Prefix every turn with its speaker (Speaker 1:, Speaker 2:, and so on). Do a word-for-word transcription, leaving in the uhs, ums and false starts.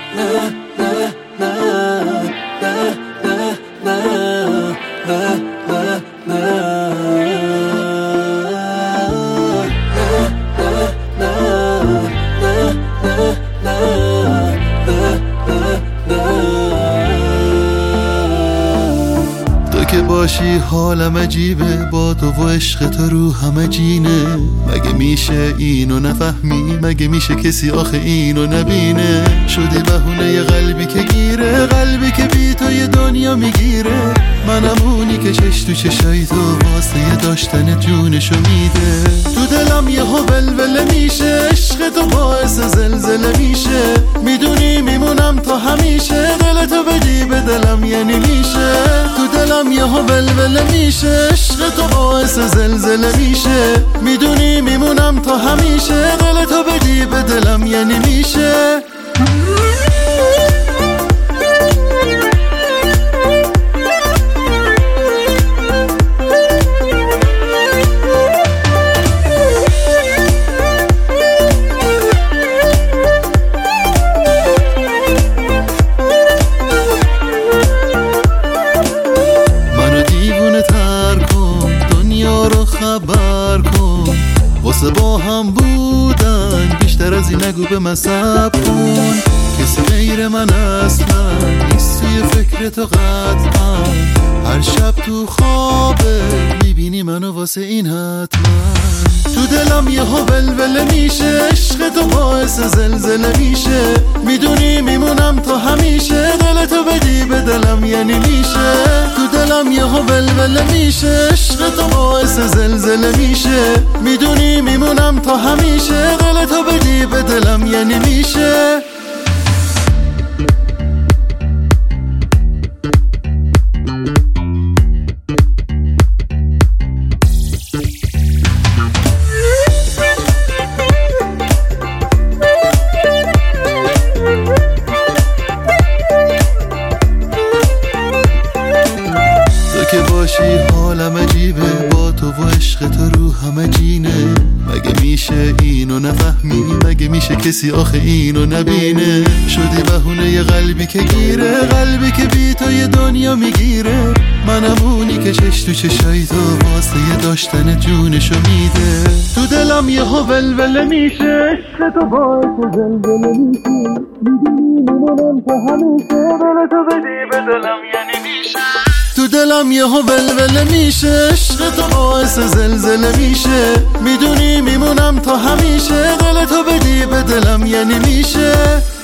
Speaker 1: که باشی حالم عجیبه، با تو و عشق تو رو همه جینه. مگه میشه اینو نفهمی؟ مگه میشه کسی آخه اینو نبینه؟ شدی بهونه ی قلبی که گیره، قلبی که بی تو یه دنیا میگیره. منم اونی که چش تو چشای تو واسه داشتن جونشو میده. تو دلم یه ها ولوله میشه، عشق تو باعث زلزله میشه. میدونی میمونم تا همیشه، دلتو بدی به دلم یعنی میشه. تو دلم یه ها ولوله میشه، عشق تو باعث زلزله میشه. میدونی میمونم تا همیشه، دلتو بدی به دلم یعنی میشه. خبر کن واسه با هم بودن، بیشتر از این نگو به من صبر کن. کسی غیر من اصلا نیست توی فکر تو قطعا. هر شب تو خوابه میبینی منو واسه این حتما. تو دلم یه ها ولوله میشه، عشق تو باعث زلزله میشه. میدونی میمونم تا همیشه، دلتو بدی به دلم یعنی میشه. تو دلم یه ها ولوله میشه، عشق تو باعث زلزله میشه. میدونی میمونم تا همیشه، دلتو بدی به دلم یعنی میشه. که باشی حالم عجیبه، با تو و عشق تو رو همه جینه. مگه میشه اینو نفهمی؟ مگه میشه کسی آخه اینو نبینه؟ شدی بهونه ی قلبی که گیره، قلبی که بی تو یه دنیا میگیره. منم اونی که چش تو چشای تو واسه داشتن جونشو میده. تو دلم یه ها ولوله میشه، عشق تو باعث زلزله میشه. میدونی میمونم تا همیشه، دلتو بدی به دلم یعنی میشه. تو دلم یه ها ولوله میشه، عشق تو باعث زلزله میشه. میدونی میمونم تا همیشه، دلتو بدی به دلم یعنی میشه.